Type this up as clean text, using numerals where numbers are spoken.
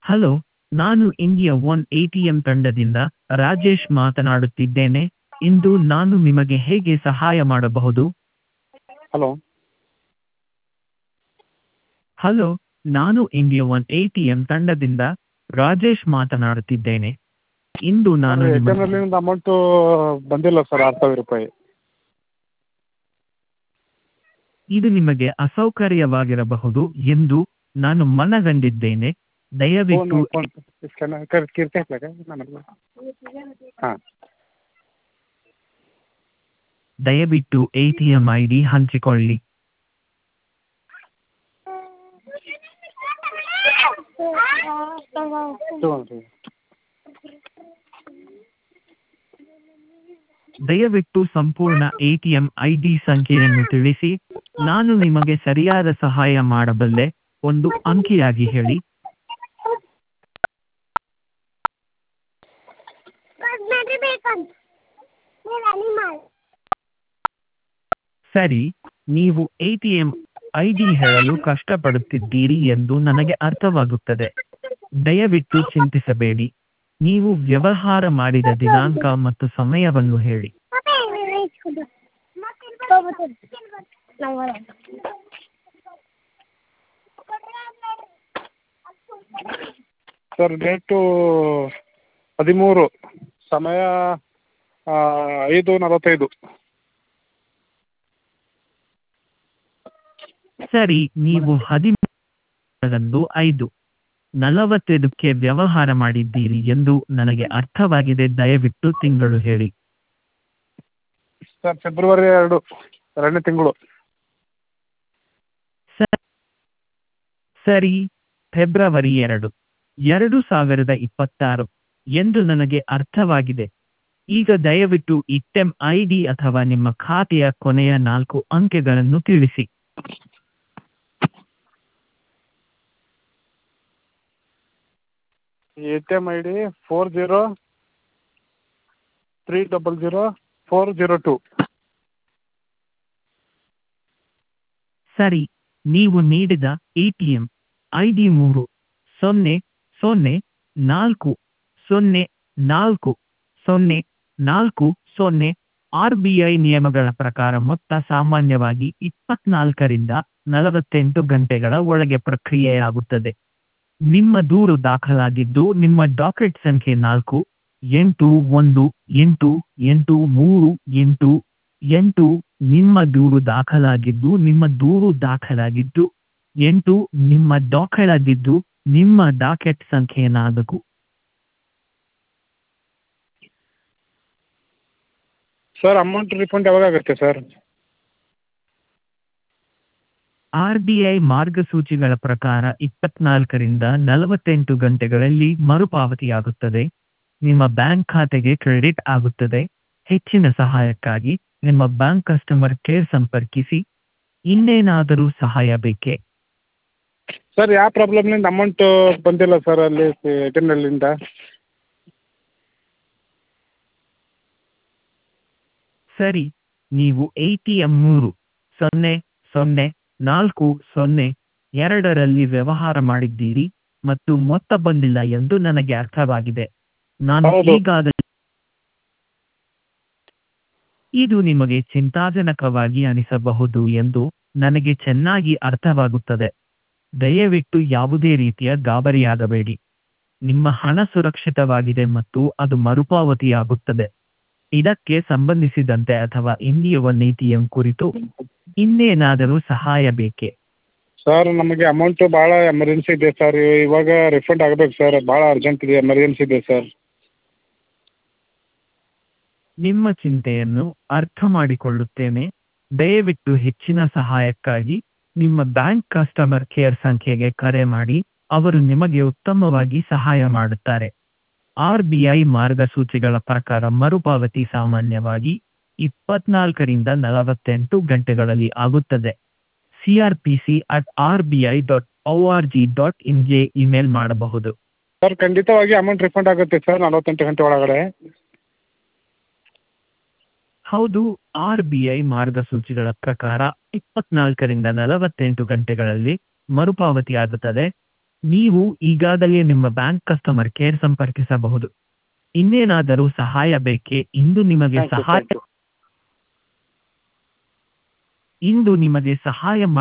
Hello, ನಾನು India one ATM ತಂಡದಿಂದ ರಾಜೇಶ್ ಮಾತನಾಡುತ್ತಿದ್ದೇನೆ. ಇಂದು ನಾನು ನಿಮಗೆ ಹೇಗೆ ಸಹಾಯ ಮಾಡಬಹುದು? ಹಲೋ. ಹಲೋ, ನಾನು ಇಂಡಿಯಾ ಒನ್ ಎಟಿಎಂ ತಂಡದಿಂದ ರಾಜೇಶ್ ಮಾತನಾಡುತ್ತಿದ್ದೇನೆ. ಇಂದು ನಾನು ಸರ್ ಎ ಟಿ ನಿಮಗೆ ಎಮ್ನಲ್ಲಿ ಅಮೌಂಟು ಬಂದಿಲ್ಲ ಸರ್, 6,000 ರೂಪಾಯಿ. ಇದು ನಿಮಗೆ ಅಸೌಕರ್ಯವಾಗಿರಬಹುದು ಎಂದು ನಾನು ಮನಗಂಡಿದ್ದೇನೆ. ದಯವಿಟ್ಟು ಫೋನ್ ಕೀರ್ತಿ ಹಾಕ್ಲಾಗ ಹಾಂ. ದಯವಿಟ್ಟು ಎಟಿಎಂ ಐಡಿ ಹಂಚಿಕೊಳ್ಳಿ. ತಗೊಂಡ್ರಿ. ದಯವಿಟ್ಟು ಸಂಪೂರ್ಣ ಎಟಿಎಂ ಐಡಿ ಸಂಖ್ಯೆಯನ್ನು ತಿಳಿಸಿ. ನಾನು ನಿಮಗೆ ಸರಿಯಾದ ಸಹಾಯ ಮಾಡಬಲ್ಲೆ. ಒಂದು ಅಂಕಿಯಾಗಿ ಹೇಳಿ. ಸರಿ, ನೀವು ಎಟಿಎಂ ಐಡಿ ಹೇಳಲು ಕಷ್ಟಪಡುತ್ತಿದ್ದೀರಿ ಎಂದು ನನಗೆ ಅರ್ಥವಾಗುತ್ತದೆ. ದಯವಿಟ್ಟು ಚಿಂತಿಸಬೇಡಿ. ನೀವು ವ್ಯವಹಾರ ಮಾಡಿದ ದಿನಾಂಕ ಮತ್ತು ಸಮಯವನ್ನು ಹೇಳಿ. ಸರ್ ಡೇಟು 13, ಸಮಯ 5:45. ಸರಿ, ನೀವು 13ರಂದು 5:45ಕ್ಕೆ ವ್ಯವಹಾರ ಮಾಡಿದ್ದೀರಿ ಎಂದು ನನಗೆ ಅರ್ಥವಾಗಿದೆ. ದಯವಿಟ್ಟು ತಿಂಗಳು ಹೇಳಿ. ಸರ್ ಫೆಬ್ರವರಿ 2, 2ನೇ ತಿಂಗಳು. ಸರಿ, ಫೆಬ್ರವರಿ 2, 2026 ಎಂದು ನನಗೆ ಅರ್ಥವಾಗಿದೆ. ಈಗ ದಯವಿಟ್ಟು ಎಟಿಎಂ ಐಡಿ ಅಥವಾ ನಿಮ್ಮ ಖಾತೆಯ ಕೊನೆಯ 4 ಅಂಕೆಗಳನ್ನು ತಿಳಿಸಿ. A T M I D 40300402. ಸರಿ, ನೀವು ನೀಡಿದ ಎಟಿಎಂ ಐಡಿ 30040404 RBI ನಿಯಮಗಳ ಪ್ರಕಾರ ಮೊತ್ತ ಸಾಮಾನ್ಯವಾಗಿ 24ರಿಂದ 48 ಗಂಟೆಗಳ ಒಳಗೆ ಪ್ರಕ್ರಿಯೆಯಾಗುತ್ತದೆ. ನಿಮ್ಮ ದೂರು ದಾಖಲಾಗಿದ್ದು ನಿಮ್ಮ ಡಾಕೆಟ್ ಸಂಖ್ಯೆ 48183838. ನಿಮ್ಮ ದೂರು ದಾಖಲಾಗಿದ್ದು ನಿಮ್ಮ ಡಾಕೆಟ್ ನಿಮ್ಮ ಡಾಕೆಟ್ ಸಂಖ್ಯೆ 4. ಸರ್ ಅಮೌಂಟ್ ರಿಫಂಡ್ ಯಾವಾಗ ಆಗುತ್ತೆ ಸರ್? RBI ಮಾರ್ಗಸೂಚಿಗಳ ಪ್ರಕಾರ 24ರಿಂದ 48 ಗಂಟೆಗಳಲ್ಲಿ ಮರುಪಾವತಿಯಾಗುತ್ತದೆ. ನಿಮ್ಮ ಬ್ಯಾಂಕ್ ಖಾತೆಗೆ ಕ್ರೆಡಿಟ್ ಆಗುತ್ತದೆ. ಹೆಚ್ಚಿನ ಸಹಾಯಕ್ಕಾಗಿ ನಿಮ್ಮ ಬ್ಯಾಂಕ್ ಕಸ್ಟಮರ್ ಕೇರ್ ಸಂಪರ್ಕಿಸಿ. ಇನ್ನೇನಾದರೂ ಸಹಾಯ ಬೇಕೇ? ಸರ್ ಯಾವ ಪ್ರಾಬ್ಲಮ್ನಿಂದ ಅಮೌಂಟು ಬಂದಿಲ್ಲ ಸರ್ ಅಲ್ಲಿ ಎ ಟಿ ಎಮ್ನಲ್ಲಿಂದ? ಸರಿ, ನೀವು ಎಟಿಎಂ 300402ರಲ್ಲಿ ವ್ಯವಹಾರ ಮಾಡಿದ್ದೀರಿ ಮತ್ತು ಮೊತ್ತ ಬಂದಿಲ್ಲ ಎಂದು ನನಗೆ ಅರ್ಥವಾಗಿದೆ. ನಾನು ಹೌದು. ಈಗಾಗಲೇ ಇದು ನಿಮಗೆ ಚಿಂತಾಜನಕವಾಗಿ ಅನಿಸಬಹುದು ಎಂದು ನನಗೆ ಚೆನ್ನಾಗಿ ಅರ್ಥವಾಗುತ್ತದೆ. ದಯವಿಟ್ಟು ಯಾವುದೇ ರೀತಿಯ ಗಾಬರಿಯಾಗಬೇಡಿ. ನಿಮ್ಮ ಹಣ ಸುರಕ್ಷಿತವಾಗಿದೆ ಮತ್ತು ಅದು ಮರುಪಾವತಿಯಾಗುತ್ತದೆ. ಇದಕ್ಕೆ ಸಂಬಂಧಿಸಿದಂತೆ ಅಥವಾ ಇಂಡಿಯಾ ಒನ್ ಎಟಿಎಂ ಕುರಿತು ಇನ್ನೇನಾದರೂ ಸಹಾಯ ಬೇಕೇ? ಸರ್ ನಮಗೆ ಅಮೌಂಟು ಭಾಳ ಎಮರ್ಜೆನ್ಸಿ ಇದೆ ಸರ್, ಇವಾಗ ರಿಫಂಡ್ ಆಗಬೇಕು ಸರ್, ಭಾಳ ಅರ್ಜೆಂಟ್ ಇದೆ, ಎಮರ್ಜೆನ್ಸಿ ಇದೆ ಸರ್. ನಿಮ್ಮ ಚಿಂತೆಯನ್ನು ಅರ್ಥ ಮಾಡಿಕೊಳ್ಳುತ್ತೇನೆ. ದಯವಿಟ್ಟು ಹೆಚ್ಚಿನ ಸಹಾಯಕ್ಕಾಗಿ ನಿಮ್ಮ ಬ್ಯಾಂಕ್ ಕಸ್ಟಮರ್ ಕೇರ್ ಸಂಖ್ಯೆಗೆ ಕರೆ ಮಾಡಿ. ಅವರು ನಿಮಗೆ ಉತ್ತಮವಾಗಿ ಸಹಾಯ ಮಾಡುತ್ತಾರೆ. RBI ಮಾರ್ಗಸೂಚಿಗಳ ಪ್ರಕಾರ ಮರುಪಾವತಿ ಸಾಮಾನ್ಯವಾಗಿ 24ರಿಂದ 48 ಗಂಟೆಗಳಲ್ಲಿ ಆಗುತ್ತದೆ. crpc@rbi.org.in ಇಮೇಲ್ ಮಾಡಬಹುದು. ಸರ್ ಖಂಡಿತವಾಗಿ ಅಮೌಂಟ್ ರಿಫಂಡ್ ಆಗುತ್ತೆ ಸರ್ 48 ಗಂಟೆ ಒಳಗಡೆ. ಹೌದು, RBI ಮಾರ್ಗಸೂಚಿಗಳ ಪ್ರಕಾರ 24ರಿಂದ 48 ಗಂಟೆಗಳಲ್ಲಿ ಮರುಪಾವತಿಯಾಗುತ್ತದೆ. ನೀವು ಈಗಾಗಲೇ ನಿಮ್ಮ ಬ್ಯಾಂಕ್ ಕಸ್ಟಮರ್ ಕೇರ್ ಸಂಪರ್ಕಿಸಬಹುದು. ಇನ್ನೇನಾದರೂ ಸಹಾಯ ಬೇಕೇ? ಇಂದು ನಿಮಗೆ ಸಹಾಯ